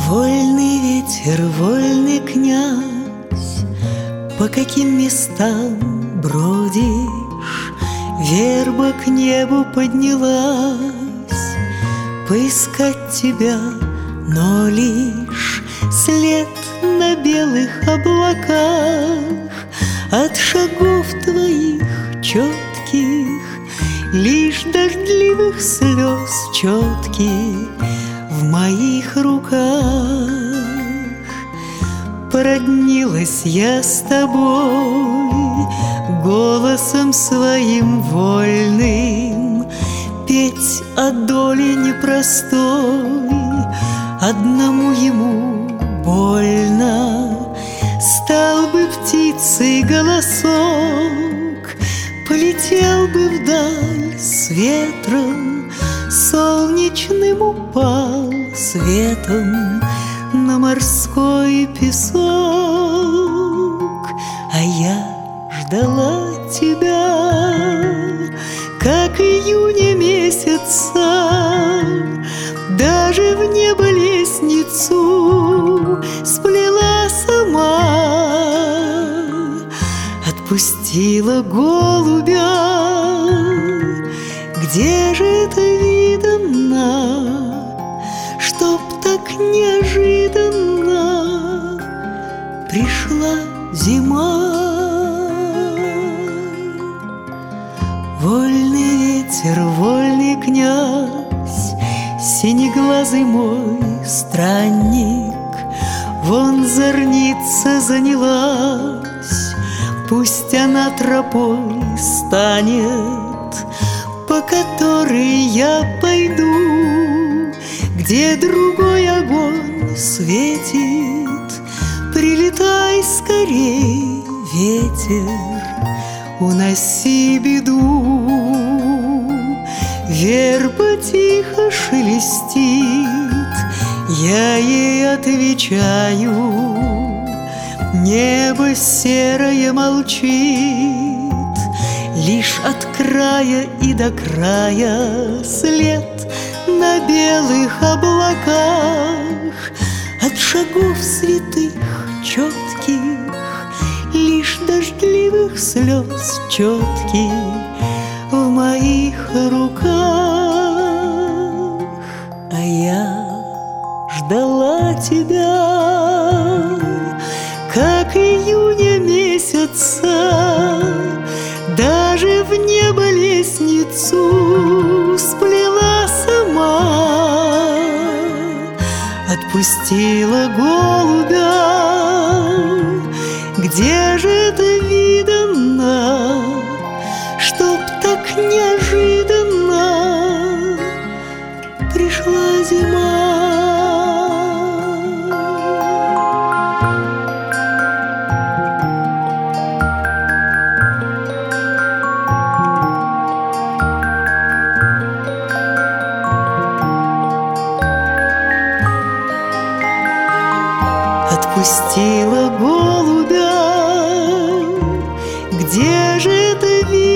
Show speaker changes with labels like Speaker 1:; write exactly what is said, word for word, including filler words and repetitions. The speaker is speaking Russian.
Speaker 1: Вольный ветер, вольный князь, по каким местам бродишь? Верба к небу поднялась поискать тебя, но лишь след на белых облаках от шагов твоих четких, лишь дождливых слез четких в моих руках. Породнилась я с тобой голосом своим вольным, петь о доле непростой одному ему больно. Стал бы птицей голосок, полетел бы вдаль с ветром, солнечным упал светом на морской песок. А я ждала тебя, как июня месяца, даже в небо лестницу сплела сама, отпустила голубя. Где же это видано, чтоб так неожиданно пришла зима? Вольный ветер, вольный князь, синеглазый мой странник, вон зорница занялась, пусть она тропой станет, по которой я пойду, где другой огонь светит. Прилетай скорей, ветер, уноси беду. Верба тихо шелестит, я ей отвечаю. Небо серое молчит, лишь от края и до края след на белых облаках от шагов святых четких, лишь дождливых слез четких в моих руках. А я ждала тебя, как июня месяца, даже в небо лестницу сплела сама, отпустила голубя. Где же это видано, чтоб так неожиданно пришла зима? Отпустила голубя. Где же это видно?